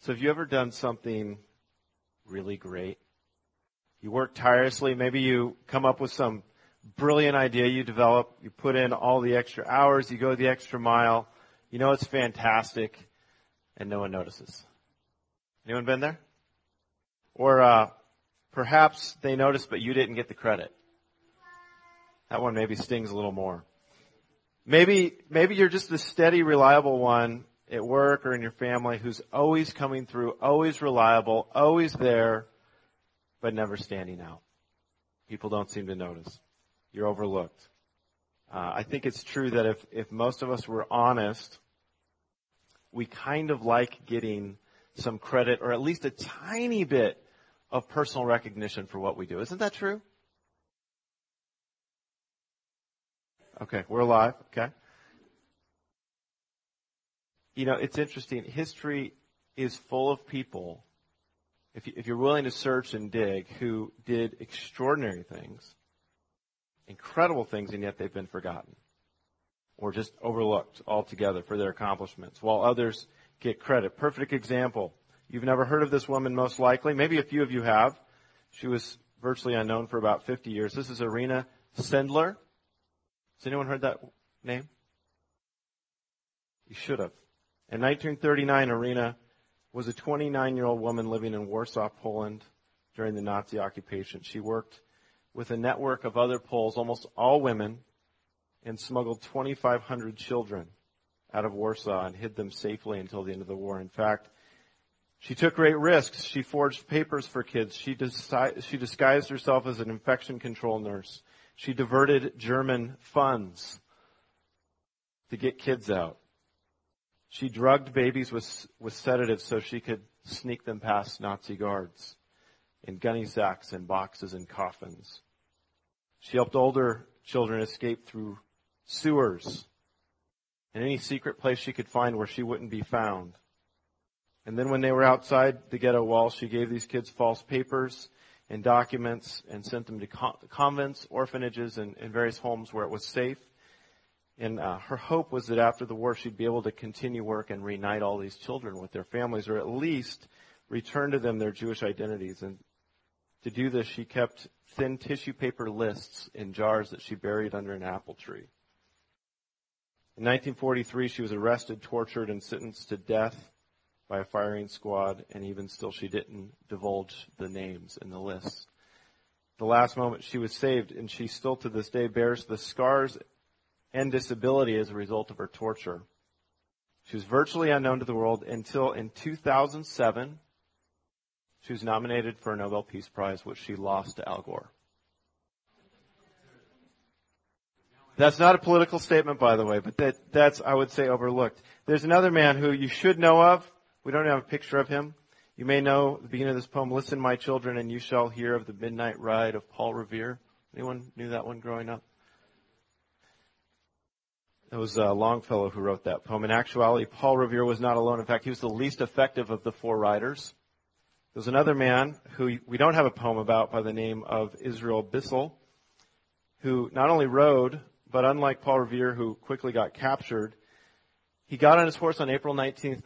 So have you ever done something really great? You work tirelessly. Maybe you come up with some brilliant idea you develop. You put in all the extra hours. You go the extra mile. You know it's fantastic, and no one notices. Anyone been there? Or perhaps they noticed, but you didn't get the credit. That one maybe stings a little more. Maybe you're just the steady, reliable one at work or in your family who's always coming through, always reliable, always there, but never standing out. People don't seem to notice. You're overlooked. I think it's true that if most of us were honest, we kind of like getting some credit or at least a tiny bit of personal recognition for what we do. Isn't that true? Okay, we're alive. Okay. You know, it's interesting. History is full of people, if you're willing to search and dig, who did extraordinary things, incredible things, and yet they've been forgotten or just overlooked altogether for their accomplishments, while others get credit. Perfect example. You've never heard of this woman, most likely. Maybe a few of you have. She was virtually unknown for about 50 years. This is Irina Sendler. Has anyone heard that name? You should have. In 1939, Irina was a 29-year-old woman living in Warsaw, Poland during the Nazi occupation. She worked with a network of other Poles, almost all women, and smuggled 2,500 children out of Warsaw and hid them safely until the end of the war. In fact, she took great risks. She forged papers for kids. She disguised herself as an infection control nurse. She diverted German funds to get kids out. She drugged babies with sedatives so she could sneak them past Nazi guards in gunny sacks and boxes and coffins. She helped older children escape through sewers and any secret place she could find where she wouldn't be found. And then when they were outside the ghetto walls, she gave these kids false papers and documents and sent them to convents, orphanages, and various homes where it was safe. And her hope was that after the war, she'd be able to continue work and reunite all these children with their families, or at least return to them their Jewish identities. And to do this, she kept thin tissue paper lists in jars that she buried under an apple tree. In 1943, she was arrested, tortured, and sentenced to death by a firing squad, and even still she didn't divulge the names in the lists. The last moment she was saved, and she still to this day bears the scars and disability as a result of her torture. She was virtually unknown to the world until in 2007, she was nominated for a Nobel Peace Prize, which she lost to Al Gore. That's not a political statement, by the way, but that's, I would say, overlooked. There's another man who you should know of. We don't have a picture of him. You may know the beginning of this poem, "Listen, my children, and you shall hear of the midnight ride" of Paul Revere. Anyone knew that one growing up? It was Longfellow who wrote that poem. In actuality, Paul Revere was not alone. In fact, he was the least effective of the four writers. There was another man who we don't have a poem about by the name of Israel Bissell, who not only rode, but unlike Paul Revere, who quickly got captured, he got on his horse on April 19th,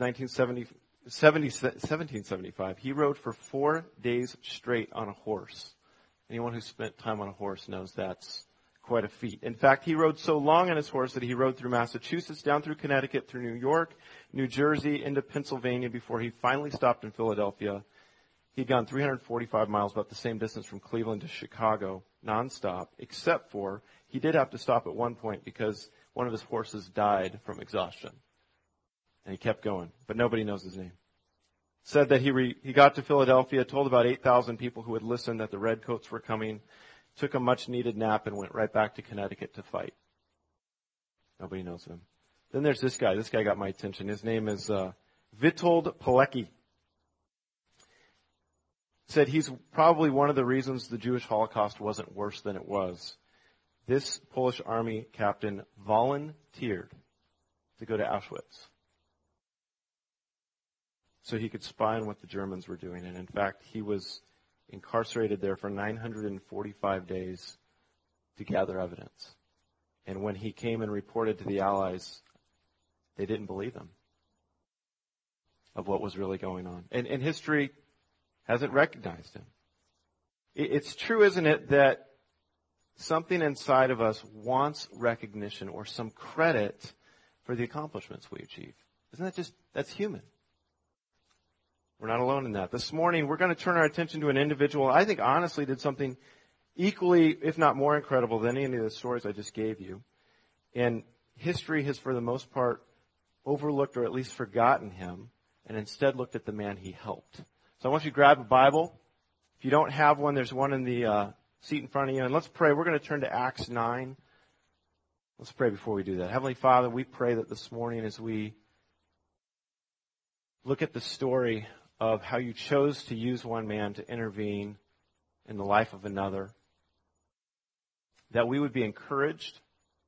1775. He rode for 4 days straight on a horse. Anyone who spent time on a horse knows that's quite a feat. In fact, he rode so long on his horse that he rode through Massachusetts, down through Connecticut, through New York, New Jersey, into Pennsylvania before he finally stopped in Philadelphia. He'd gone 345 miles, about the same distance from Cleveland to Chicago, nonstop, except for he did have to stop at one point because one of his horses died from exhaustion. And he kept going, but nobody knows his name. Said that he got to Philadelphia, told about 8,000 people who had listened that the redcoats were coming, took a much-needed nap, and went right back to Connecticut to fight. Nobody knows him. Then there's this guy. This guy got my attention. His name is Witold Pilecki. Said he's probably one of the reasons the Jewish Holocaust wasn't worse than it was. This Polish army captain volunteered to go to Auschwitz so he could spy on what the Germans were doing. And in fact, he was incarcerated there for 945 days to gather evidence. And when he came and reported to the Allies, they didn't believe him. of what was really going on. And history hasn't recognized him. It's true, isn't it, that something inside of us wants recognition or some credit for the accomplishments we achieve. That's human. We're not alone in that. This morning, we're going to turn our attention to an individual I think honestly did something equally, if not more incredible than any of the stories I just gave you. And history has, for the most part, overlooked or at least forgotten him and instead looked at the man he helped. So I want you to grab a Bible. If you don't have one, there's one in the seat in front of you. And let's pray. We're going to turn to Acts 9. Let's pray before we do that. Heavenly Father, we pray that this morning as we look at the story of how you chose to use one man to intervene in the life of another, that we would be encouraged,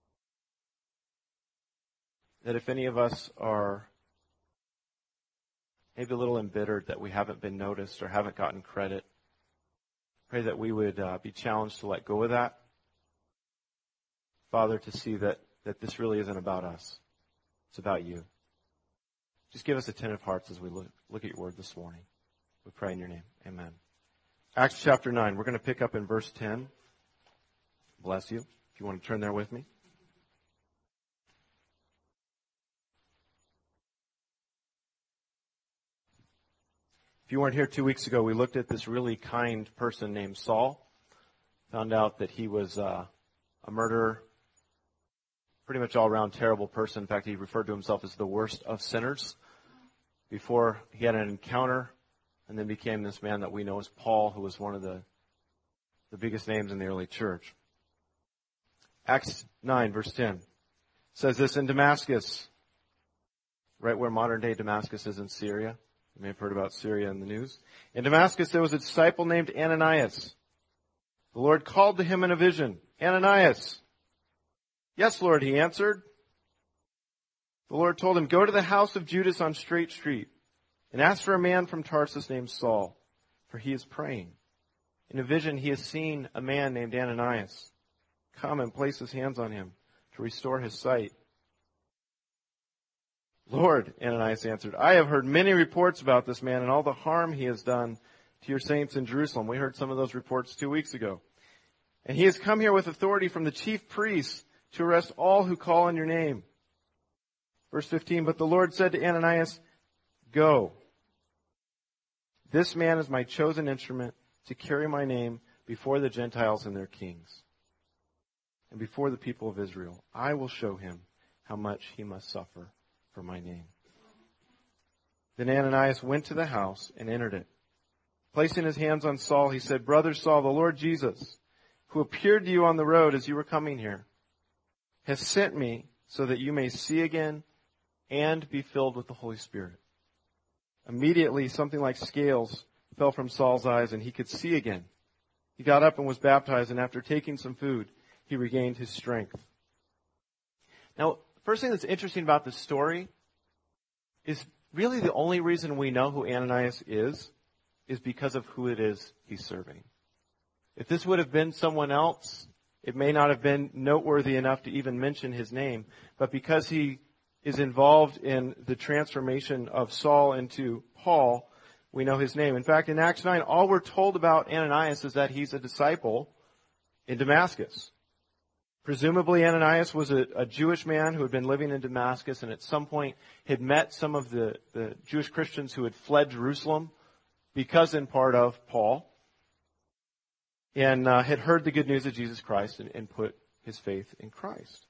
that if any of us are maybe a little embittered that we haven't been noticed or haven't gotten credit, pray that we would be challenged to let go of that. Father, to see that this really isn't about us. It's about you. Just give us attentive hearts as we look at your word this morning. We pray in your name. Amen. Acts chapter 9. We're going to pick up in verse 10. Bless you. If you want to turn there with me. If you weren't here 2 weeks ago, we looked at this really kind person named Saul. Found out that he was a murderer, pretty much all-around terrible person. In fact, he referred to himself as the worst of sinners before he had an encounter and then became this man that we know as Paul, who was one of the biggest names in the early church. Acts 9, verse 10 says this: in Damascus, right where modern-day Damascus is in Syria. You may have heard about Syria in the news. In Damascus, there was a disciple named Ananias. The Lord called to him in a vision, "Ananias." "Yes, Lord," he answered. The Lord told him, "Go to the house of Judas on Straight Street and ask for a man from Tarsus named Saul, for he is praying. In a vision, he has seen a man named Ananias come and place his hands on him to restore his sight." "Lord," Ananias answered, "I have heard many reports about this man and all the harm he has done to your saints in Jerusalem." We heard some of those reports 2 weeks ago. "And he has come here with authority from the chief priests to arrest all who call on your name." Verse 15, "But the Lord said to Ananias, 'Go. This man is my chosen instrument to carry my name before the Gentiles and their kings, and before the people of Israel. I will show him how much he must suffer for my name.' Then Ananias went to the house and entered it. Placing his hands on Saul, he said, 'Brother Saul, the Lord Jesus, who appeared to you on the road as you were coming here, has sent me so that you may see again and be filled with the Holy Spirit.' Immediately, something like scales fell from Saul's eyes, and he could see again. He got up and was baptized, and after taking some food, he regained his strength." Now, first thing that's interesting about this story is really the only reason we know who Ananias is because of who it is he's serving. If this would have been someone else, it may not have been noteworthy enough to even mention his name. But because he is involved in the transformation of Saul into Paul, we know his name. In fact, in Acts 9, all we're told about Ananias is that he's a disciple in Damascus. Presumably, Ananias was a Jewish man who had been living in Damascus and at some point had met some of the Jewish Christians who had fled Jerusalem because in part of Paul, and had heard the good news of Jesus Christ and put his faith in Christ.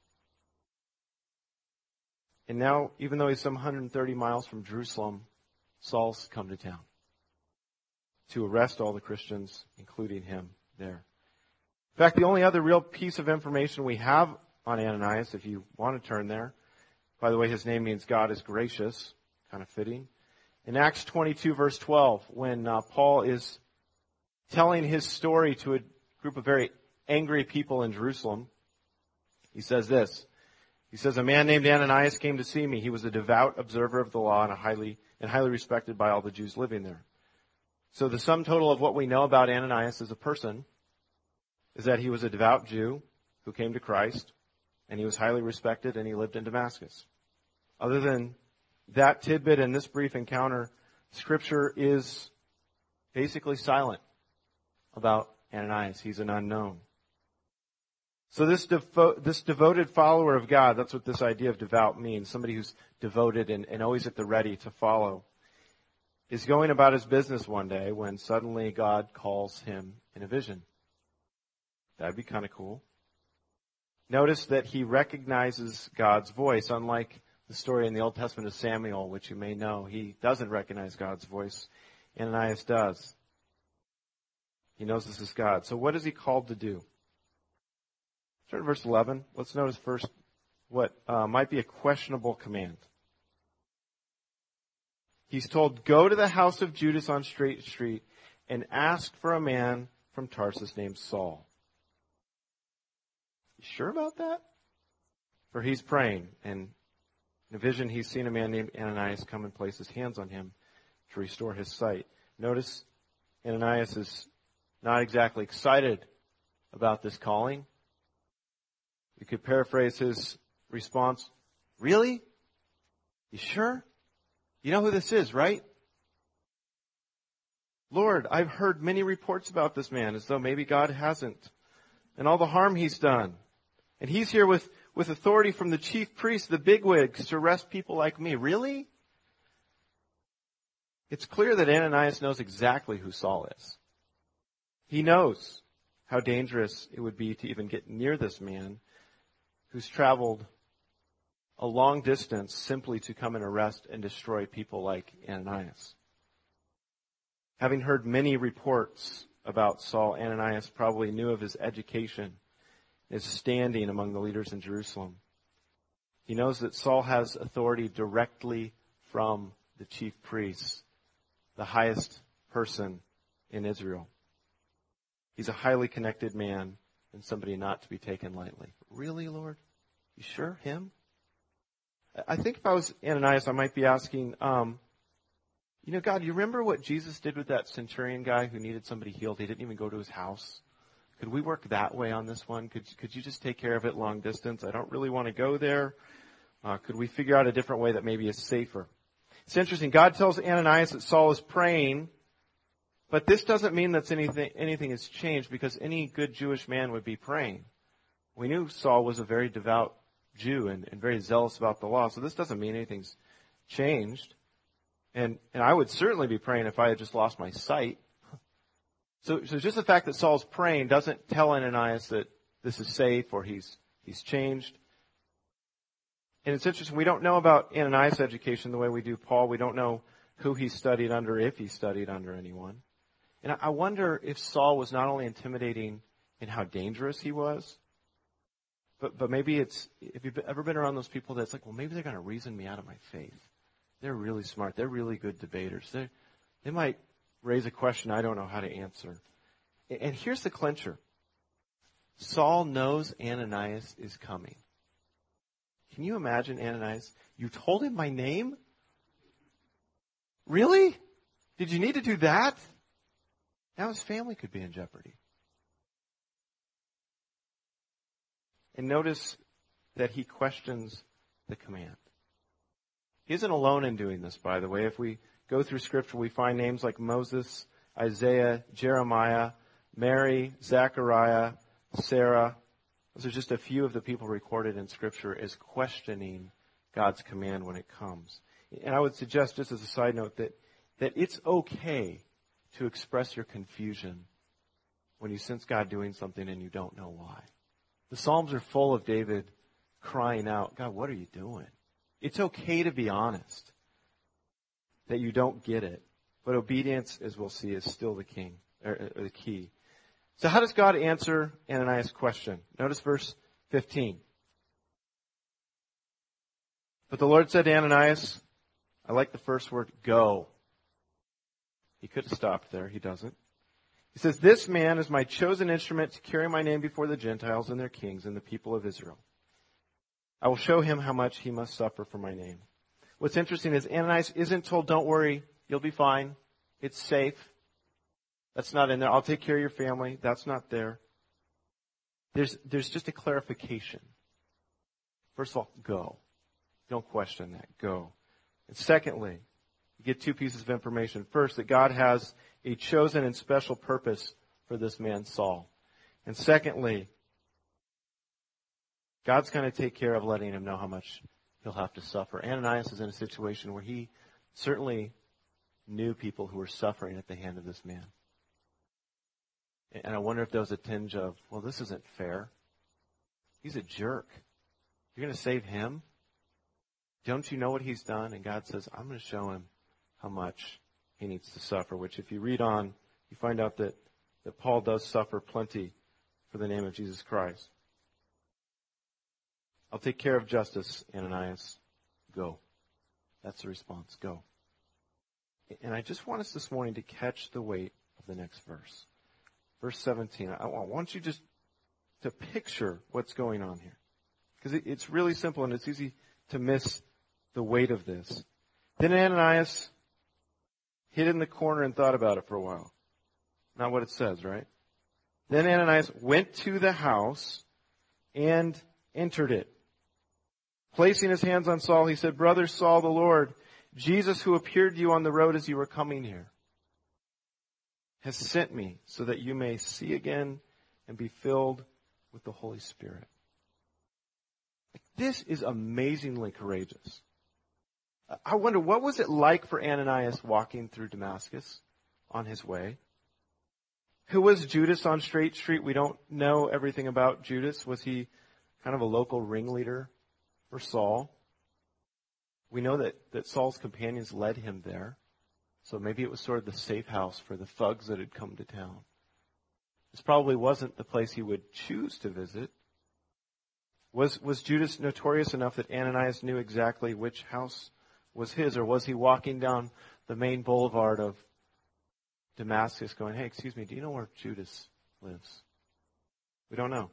And now, even though he's some 130 miles from Jerusalem, Saul's come to town to arrest all the Christians, including him there. In fact, the only other real piece of information we have on Ananias, if you want to turn there, by the way, his name means God is gracious, kind of fitting. In Acts 22, verse 12, when Paul is telling his story to a group of very angry people in Jerusalem, he says this. He says, "A man named Ananias came to see me. He was a devout observer of the law and highly respected by all the Jews living there." So the sum total of what we know about Ananias as a person is that he was a devout Jew who came to Christ, and he was highly respected, and he lived in Damascus. Other than that tidbit and this brief encounter, Scripture is basically silent about Ananias. He's an unknown. So this devoted follower of God, that's what this idea of devout means, somebody who's devoted and always at the ready to follow, is going about his business one day when suddenly God calls him in a vision. That'd be kind of cool. Notice that he recognizes God's voice, unlike the story in the Old Testament of Samuel, which you may know. He doesn't recognize God's voice. Ananias does. He knows this is God. So what is he called to do? Turn to verse 11. Let's notice first what might be a questionable command. He's told, go to the house of Judas on Straight Street and ask for a man from Tarsus named Saul. You sure about that? For he's praying, and in a vision he's seen a man named Ananias come and place his hands on him to restore his sight. Notice Ananias is not exactly excited about this calling. You could paraphrase his response, really? You sure? You know who this is, right? Lord, I've heard many reports about this man, as though maybe God hasn't, and all the harm he's done. And he's here with authority from the chief priests, the bigwigs, to arrest people like me. Really? It's clear that Ananias knows exactly who Saul is. He knows how dangerous it would be to even get near this man who's traveled a long distance simply to come and arrest and destroy people like Ananias. Having heard many reports about Saul, Ananias probably knew of his education, his standing among the leaders in Jerusalem. He knows that Saul has authority directly from the chief priests, the highest person in Israel. He's a highly connected man and somebody not to be taken lightly. Really, Lord? You sure? Him? I think if I was Ananias, I might be asking, God, you remember what Jesus did with that centurion guy who needed somebody healed? He didn't even go to his house. Could we work that way on this one? Could you just take care of it long distance? I don't really want to go there. Could we figure out a different way that maybe is safer? It's interesting. God tells Ananias that Saul is praying, but this doesn't mean that anything has changed, because any good Jewish man would be praying. We knew Saul was a very devout Jew and very zealous about the law, so this doesn't mean anything's changed. And I would certainly be praying if I had just lost my sight. So just the fact that Saul's praying doesn't tell Ananias that this is safe or he's changed. And it's interesting, we don't know about Ananias' education the way we do Paul. We don't know who he studied under, if he studied under anyone. And I wonder if Saul was not only intimidating in how dangerous he was, but maybe if you've ever been around those people that's like, well, maybe they're going to reason me out of my faith. They're really smart. They're really good debaters. They might raise a question I don't know how to answer. And here's the clincher. Saul knows Ananias is coming. Can you imagine Ananias? You told him my name? Really? Did you need to do that? Now his family could be in jeopardy. And notice that he questions the command. He isn't alone in doing this, by the way. If we go through Scripture, we find names like Moses, Isaiah, Jeremiah, Mary, Zechariah, Sarah. Those are just a few of the people recorded in Scripture as questioning God's command when it comes. And I would suggest, just as a side note, that it's okay to express your confusion when you sense God doing something and you don't know why. The Psalms are full of David crying out, God, what are you doing? It's okay to be honest that you don't get it. But obedience, as we'll see, is still the key. So how does God answer Ananias' question? Notice verse 15. But the Lord said to Ananias, I like the first word, go. He could have stopped there. He doesn't. He says, this man is my chosen instrument to carry my name before the Gentiles and their kings and the people of Israel. I will show him how much he must suffer for my name. What's interesting is Ananias isn't told, don't worry, you'll be fine. It's safe. That's not in there. I'll take care of your family. That's not there. There's just a clarification. First of all, go. Don't question that. Go. And secondly, you get two pieces of information. First, that God has a chosen and special purpose for this man, Saul. And secondly, God's going to take care of letting him know how much he'll have to suffer. Ananias is in a situation where he certainly knew people who were suffering at the hand of this man. And I wonder if there was a tinge of, well, this isn't fair. He's a jerk. You're going to save him? Don't you know what he's done? And God says, I'm going to show him how much he needs to suffer, which if you read on, you find out that Paul does suffer plenty for the name of Jesus Christ. I'll take care of justice, Ananias. Go. That's the response. Go. And I just want us this morning to catch the weight of the next verse. Verse 17. I want you just to picture what's going on here. Because it's really simple and it's easy to miss the weight of this. Then Ananias hid in the corner and thought about it for a while. Not what it says, right? Then Ananias went to the house and entered it. Placing his hands on Saul, he said, Brother Saul, the Lord, Jesus who appeared to you on the road as you were coming here, has sent me so that you may see again and be filled with the Holy Spirit. This is amazingly courageous. I wonder, what was it like for Ananias walking through Damascus on his way? Who was Judas on Straight Street? We don't know everything about Judas. Was he kind of a local ringleader for Saul? We know that Saul's companions led him there. So maybe it was sort of the safe house for the thugs that had come to town. This probably wasn't the place he would choose to visit. Was Judas notorious enough that Ananias knew exactly which house was his? Or was he walking down the main boulevard of Damascus going, hey, excuse me, do you know where Judas lives? We don't know.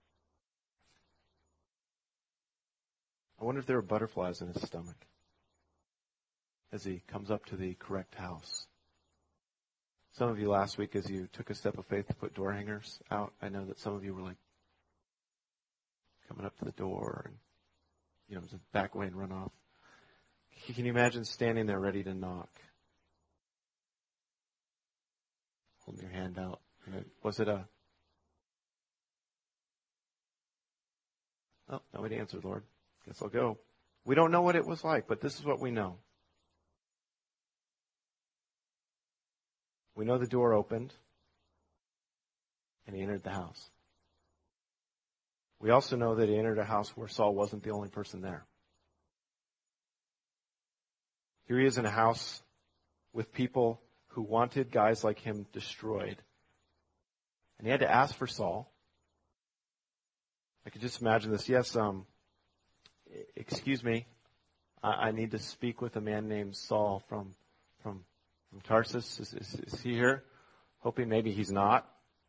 I wonder if there were butterflies in his stomach as he comes up to the correct house. Some of you last week, as you took a step of faith to put door hangers out, I know that some of you were like coming up to the door and, just back away and run off. Can you imagine standing there ready to knock? Holding your hand out. Was it a... Oh, nobody answered, Lord. Guess I'll go. We don't know what it was like, but this is what we know. We know the door opened, and he entered the house. We also know that he entered a house where Saul wasn't the only person there. Here he is in a house with people who wanted guys like him destroyed. And he had to ask for Saul. I could just imagine this. Yes, excuse me, I need to speak with a man named Saul from Tarsus. Is he here? Hoping maybe he's not.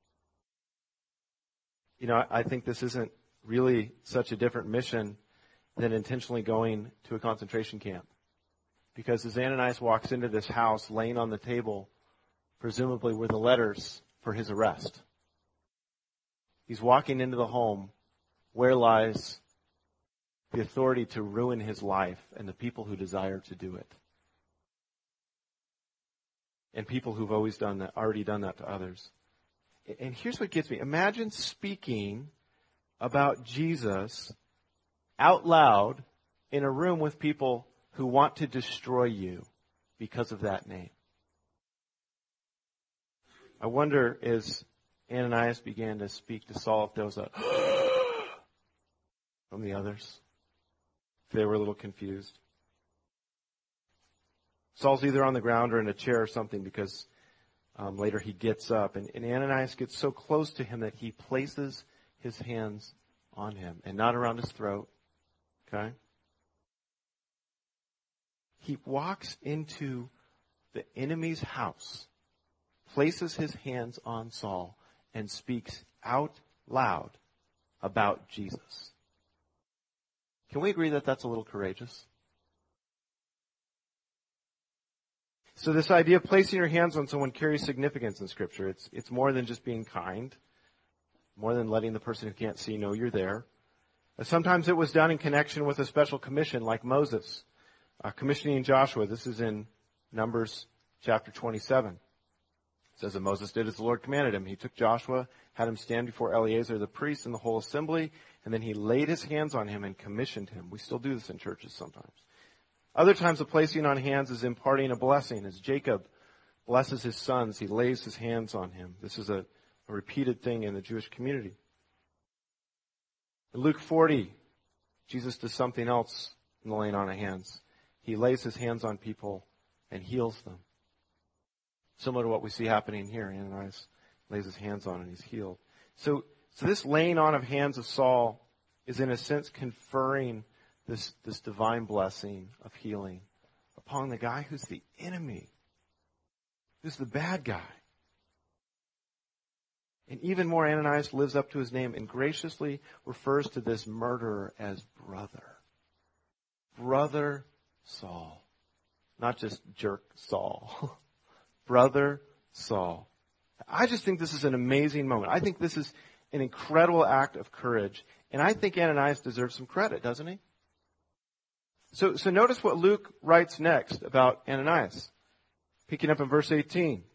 I think this isn't really such a different mission than intentionally going to a concentration camp. Because as Ananias walks into this house, laying on the table, presumably were the letters for his arrest. He's walking into the home where lies the authority to ruin his life and the people who desire to do it. And people who've already done that to others. And here's what gets me. Imagine speaking about Jesus out loud in a room with people who want to destroy you because of that name. I wonder, as Ananias began to speak to Saul, if there was a from the others. If they were a little confused. Saul's either on the ground or in a chair or something, because later he gets up. And Ananias gets so close to him that he places his hands on him and not around his throat. Okay? He walks into the enemy's house, places his hands on Saul, and speaks out loud about Jesus. Can we agree that that's a little courageous? So this idea of placing your hands on someone carries significance in Scripture. It's more than just being kind, more than letting the person who can't see know you're there. Sometimes it was done in connection with a special commission like Moses. Commissioning Joshua. This is in Numbers chapter 27. It says that Moses did as the Lord commanded him. He took Joshua, had him stand before Eleazar the priest and the whole assembly, and then he laid his hands on him and commissioned him. We still do this in churches sometimes. Other times the placing on hands is imparting a blessing. As Jacob blesses his sons, he lays his hands on him. This is a repeated thing in the Jewish community. In Luke 40, Jesus does something else in the laying on of hands. He lays his hands on people and heals them. Similar to what we see happening here. Ananias lays his hands on and he's healed. So this laying on of hands of Saul is in a sense conferring this divine blessing of healing upon the guy who's the enemy, who's the bad guy. And even more, Ananias lives up to his name and graciously refers to this murderer as brother. Brother Saul. Not just jerk Saul. Brother Saul. I just think this is an amazing moment. I think this is an incredible act of courage. And I think Ananias deserves some credit, doesn't he? So notice what Luke writes next about Ananias. Picking up in verse 18.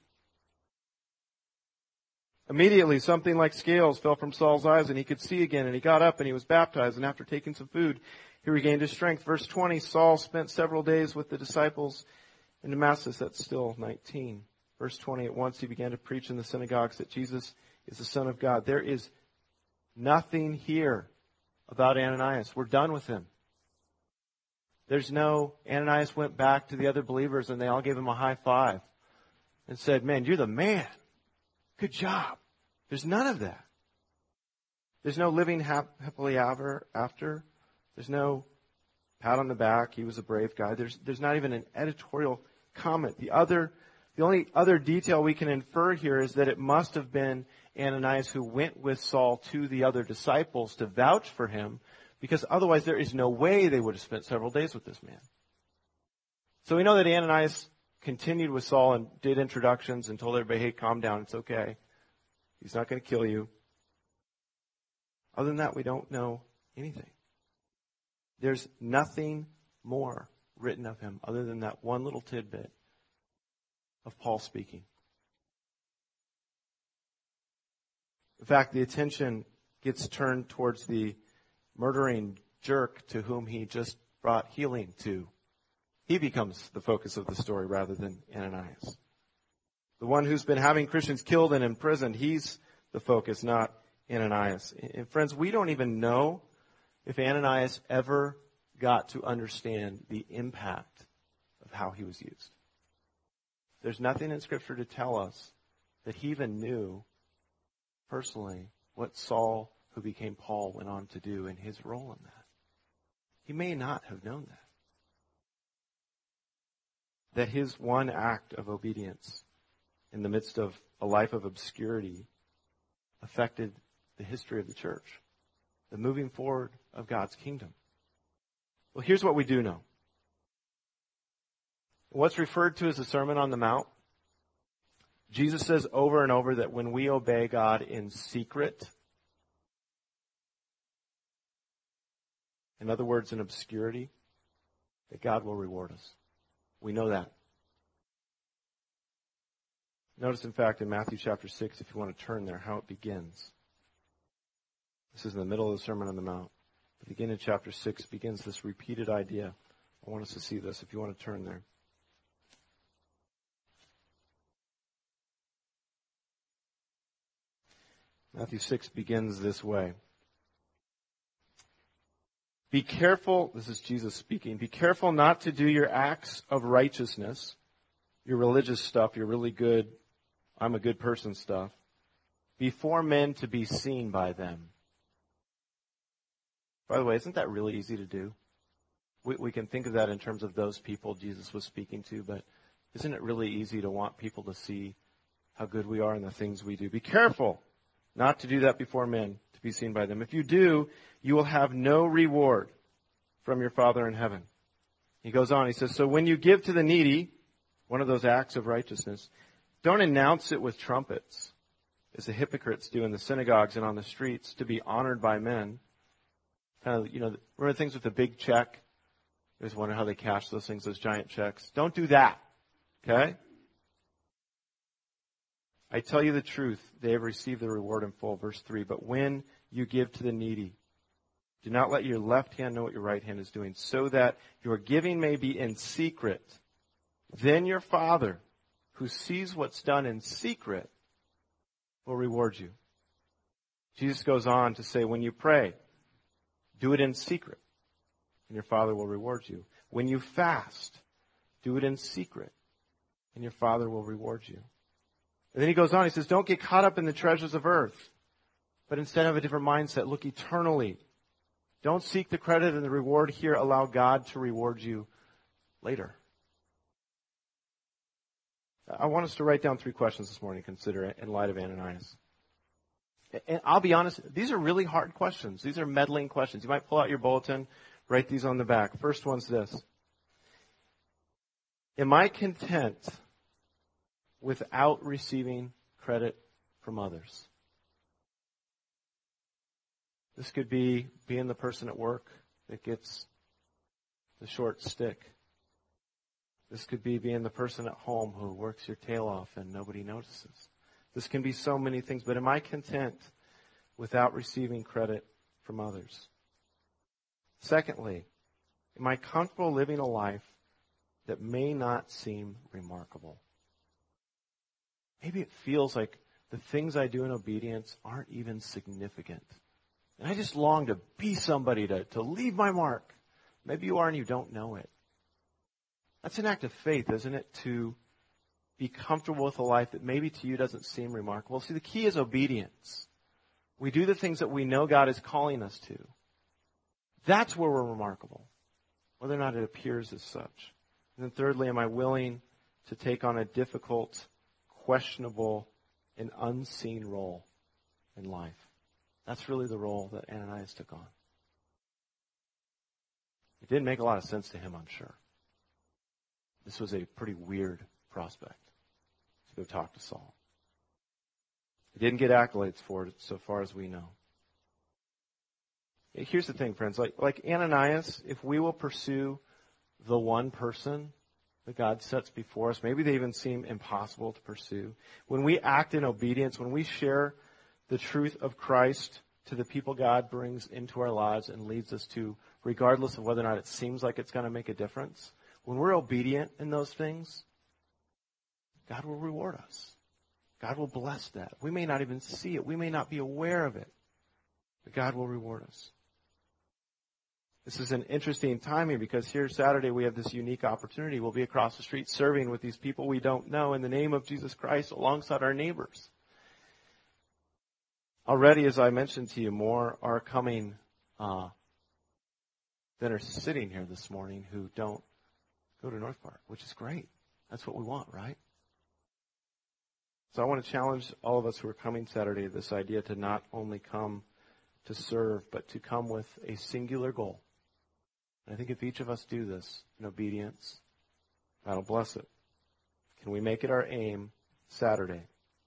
Immediately something like scales fell from Saul's eyes and he could see again, and he got up and he was baptized, and after taking some food he regained his strength. Verse 20, Saul spent several days with the disciples in Damascus. That's still 19. Verse 20, at once he began to preach in the synagogues that Jesus is the Son of God. There is nothing here about Ananias. We're done with him. There's no, Ananias went back to the other believers and they all gave him a high five and said, man, you're the man. Good job. There's none of that. There's no living happily ever after. There's no pat on the back. He was a brave guy. There's not even an editorial comment. The only other detail we can infer here is that it must have been Ananias who went with Saul to the other disciples to vouch for him, because otherwise there is no way they would have spent several days with this man. So we know that Ananias continued with Saul and did introductions and told everybody, hey, calm down, it's okay. He's not going to kill you. Other than that, we don't know anything. There's nothing more written of him other than that one little tidbit of Paul speaking. In fact, the attention gets turned towards the murdering jerk to whom he just brought healing to. He becomes the focus of the story rather than Ananias. The one who's been having Christians killed and imprisoned, he's the focus, not Ananias. And friends, we don't even know if Ananias ever got to understand the impact of how he was used. There's nothing in Scripture to tell us that he even knew personally what Saul, who became Paul, went on to do and his role in that. He may not have known that. That his one act of obedience in the midst of a life of obscurity affected the history of the church, the moving forward of God's kingdom. Well, here's what we do know. What's referred to as the Sermon on the Mount, Jesus says over and over that when we obey God in secret, in other words, in obscurity, that God will reward us. We know that. Notice, in fact, in Matthew chapter 6, if you want to turn there, how it begins. This is in the middle of the Sermon on the Mount. The beginning of chapter 6 begins this repeated idea. I want us to see this if you want to turn there. Matthew 6 begins this way. Be careful, this is Jesus speaking, be careful not to do your acts of righteousness, your religious stuff, your really good, I'm a good person stuff, before men to be seen by them. By the way, isn't that really easy to do? We can think of that in terms of those people Jesus was speaking to, but isn't it really easy to want people to see how good we are in the things we do? Be careful not to do that before men to be seen by them. If you do, you will have no reward from your Father in heaven. He goes on, he says, so when you give to the needy, one of those acts of righteousness, don't announce it with trumpets, as the hypocrites do in the synagogues and on the streets, to be honored by men. Kind of, remember things with the big check? You always wonder how they cash those things, those giant checks. Don't do that. Okay? I tell you the truth, they have received the reward in full. Verse 3, but when you give to the needy, do not let your left hand know what your right hand is doing, so that your giving may be in secret. Then your Father, who sees what's done in secret, will reward you. Jesus goes on to say, when you pray, do it in secret, and your Father will reward you. When you fast, do it in secret, and your Father will reward you. And then he goes on, he says, don't get caught up in the treasures of earth, but instead have a different mindset. Look eternally. Don't seek the credit and the reward here. Allow God to reward you later. I want us to write down 3 questions this morning to consider in light of Ananias. And I'll be honest, these are really hard questions. These are meddling questions. You might pull out your bulletin, write these on the back. First one's this. Am I content without receiving credit from others? This could be being the person at work that gets the short stick. This could be being the person at home who works your tail off and nobody notices. This can be so many things, but am I content without receiving credit from others? Secondly, am I comfortable living a life that may not seem remarkable? Maybe it feels like the things I do in obedience aren't even significant. And I just long to be somebody, to leave my mark. Maybe you are and you don't know it. That's an act of faith, isn't it? To be comfortable with a life that maybe to you doesn't seem remarkable. See, the key is obedience. We do the things that we know God is calling us to. That's where we're remarkable, whether or not it appears as such. And then thirdly, am I willing to take on a difficult, questionable, and unseen role in life? That's really the role that Ananias took on. It didn't make a lot of sense to him, I'm sure. This was a pretty weird prospect to go talk to Saul. He didn't get accolades for it so far as we know. Here's the thing, friends. Like Ananias, if we will pursue the one person that God sets before us, maybe they even seem impossible to pursue. When we act in obedience, when we share the truth of Christ to the people God brings into our lives and leads us to, regardless of whether or not it seems like it's going to make a difference, when we're obedient in those things, God will reward us. God will bless that. We may not even see it. We may not be aware of it, but God will reward us. This is an interesting timing because here Saturday we have this unique opportunity. We'll be across the street serving with these people we don't know in the name of Jesus Christ alongside our neighbors. Already, as I mentioned to you, more are coming than are sitting here this morning who don't go to North Park, which is great. That's what we want, right? So I want to challenge all of us who are coming Saturday this idea to not only come to serve, but to come with a singular goal. And I think if each of us do this in obedience, God will bless it. Can we make it our aim Saturday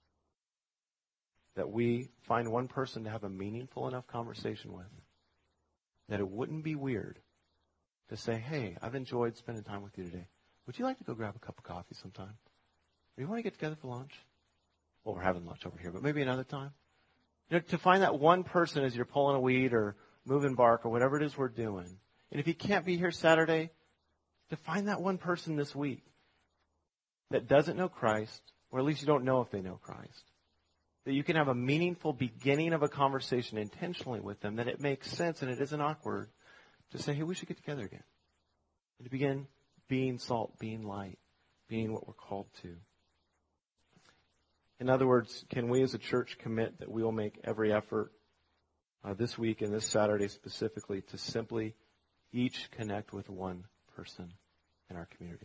that we find one person to have a meaningful enough conversation with that it wouldn't be weird to say, hey, I've enjoyed spending time with you today. Would you like to go grab a cup of coffee sometime? Or you want to get together for lunch? Well, we're having lunch over here, but maybe another time. You know, to find that one person as you're pulling a weed or moving bark or whatever it is we're doing. And if you can't be here Saturday, to find that one person this week that doesn't know Christ, or at least you don't know if they know Christ. That you can have a meaningful beginning of a conversation intentionally with them, that it makes sense and it isn't awkward to say, hey, we should get together again. And to begin being salt, being light, being what we're called to. In other words, can we as a church commit that we will make every effort this week and this Saturday specifically to simply each connect with one person in our community?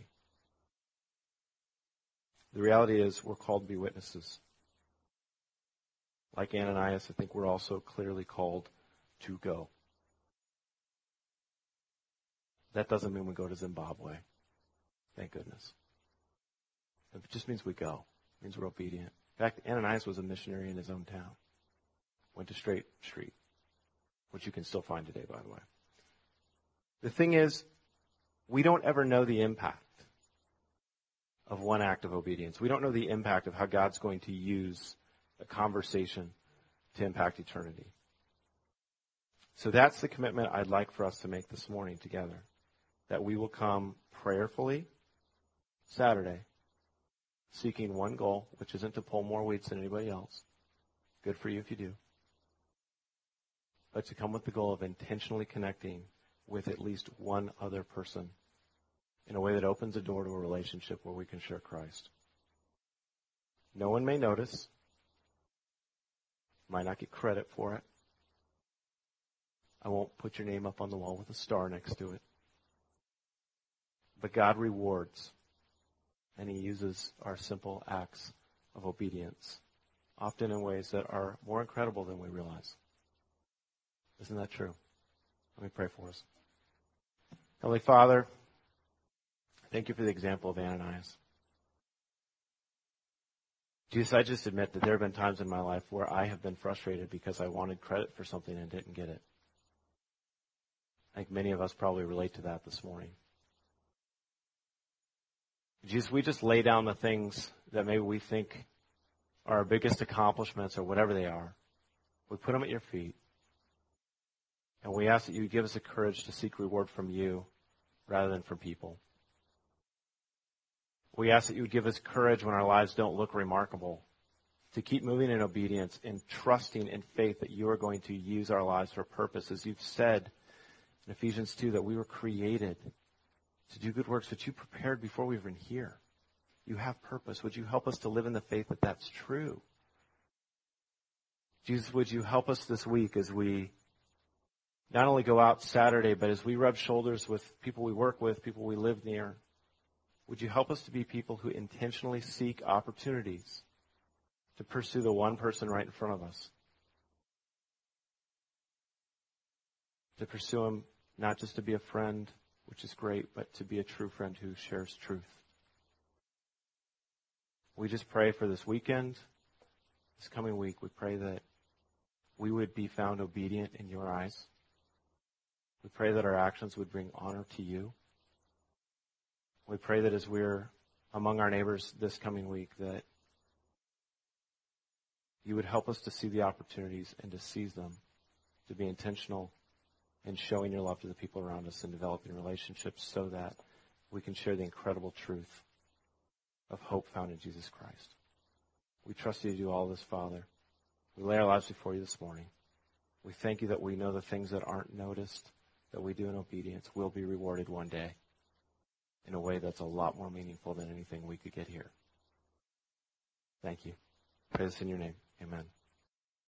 The reality is we're called to be witnesses. Like Ananias, I think we're also clearly called to go. That doesn't mean we go to Zimbabwe. Thank goodness. It just means we go. It means we're obedient. In fact, Ananias was a missionary in his own town. Went to Straight Street, which you can still find today, by the way. The thing is, We don't ever know the impact of one act of obedience. We don't know the impact of how God's going to use a conversation to impact eternity. So that's the commitment I'd like for us to make this morning together, that we will come prayerfully Saturday, seeking one goal, which isn't to pull more weeds than anybody else. Good for you if you do. But to come with the goal of intentionally connecting with at least one other person in a way that opens a door to a relationship where we can share Christ. No one may notice, might not get credit for it. I won't put your name up on the wall with a star next to it. But God rewards, and He uses our simple acts of obedience, often in ways that are more incredible than we realize. Isn't that true? Let me pray for us. Heavenly Father, thank you for the example of Ananias. Jesus, I just admit that there have been times in my life where I have been frustrated because I wanted credit for something and didn't get it. I think many of us probably relate to that this morning. Jesus, we just lay down the things that maybe we think are our biggest accomplishments or whatever they are. We put them at your feet. And we ask that you give us the courage to seek reward from you rather than from people. We ask that you would give us courage when our lives don't look remarkable, to keep moving in obedience and trusting in faith that you are going to use our lives for purpose. As you've said in Ephesians 2, that we were created to do good works that you prepared before we were even here. You have purpose. Would you help us to live in the faith that that's true? Jesus, would you help us this week as we not only go out Saturday, but as we rub shoulders with people we work with, people we live near, would you help us to be people who intentionally seek opportunities to pursue the one person right in front of us? To pursue him not just to be a friend, which is great, but to be a true friend who shares truth. We just pray for this weekend, this coming week. We pray that we would be found obedient in your eyes. We pray that our actions would bring honor to you. We pray that as we're among our neighbors this coming week, that you would help us to see the opportunities and to seize them, to be intentional in showing your love to the people around us and developing relationships so that we can share the incredible truth of hope found in Jesus Christ. We trust you to do all this, Father. We lay our lives before you this morning. We thank you that we know the things that aren't noticed, that we do in obedience, will be rewarded one day in a way that's a lot more meaningful than anything we could get here. Thank you. Pray this in your name. Amen.